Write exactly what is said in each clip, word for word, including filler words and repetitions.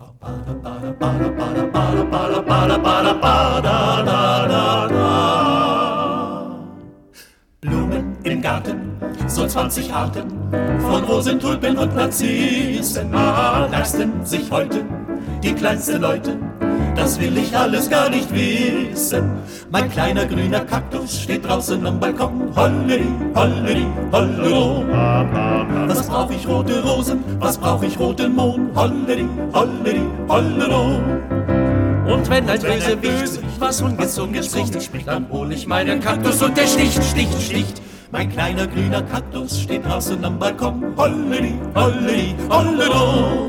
Blumen im Garten, so zwanzig Arten von Rosen, Tulpen und Narzissen. Leisten sich heute die kleinsten Leute, das will ich alles gar nicht wissen. Mein kleiner grüner Kaktus steht draußen am Balkon. Holleri, holleri, hollero. Was brauch ich rote Rosen, was brauch ich roten Mohn? Holleri, holleri, hollero. Und wenn ein Bösewicht was ungezogen spricht, dann hol ich meinen Kaktus und der sticht, sticht, sticht. Mein kleiner grüner Kaktus steht draußen am Balkon. Holleri, holleri, hollero.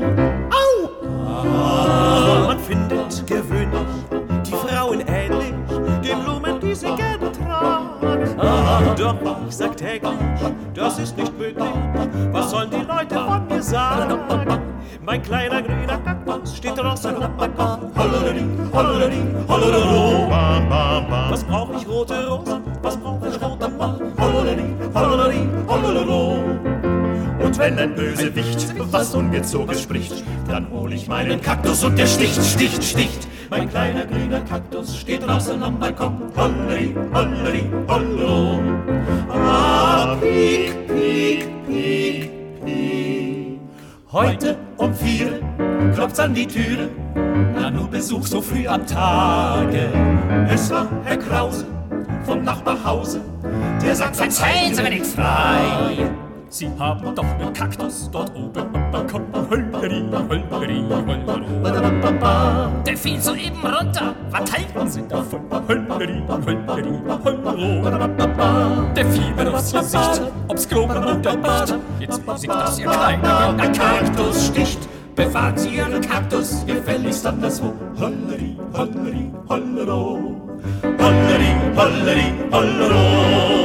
Ah, man findet gewöhnlich die Frauen ähnlich den Blumen, die sie gerne tragen. Ah, doch ich sag täglich, das ist nicht möglich. Was sollen die Leute von mir sagen? Mein kleiner grüner Kaktus steht draußen am Balkon. Holleri, holleri, hollero. Was brauch ich rote Rosen? Was brauch ich rote Mohn? Holleri, holleri, hollero. Und wenn ein Bösewicht was Ungezogenes spricht, dann hol ich meinen Kaktus und der sticht, sticht, sticht. Mein kleiner grüner Kaktus steht draußen am Balkon. Holleri, holleri, hollero. Ah, piek, piek, piek, piek. Heute um vier klopft's an die Türe. Na, nur Besuch so früh am Tage. Es war Herr Krause vom Nachbarhause. Der sagt, verzeihen Sie mir nichts frei. Sie haben doch einen Kaktus dort oben am Balkon. Holleri, holleri, hollero. Der fiel soeben runter. Was halten Sie davon? Holleri, holleri, hollero. Der fiel mir aufs Gesicht, ob's Kloben oder nicht. Jetzt muss ich, dass Ihr kleiner Ein Kaktus sticht. Bewahren Sie Ihren Kaktus gefälligst anderswo. Holleri, holleri, hollero. Holleri, holleri, hollero.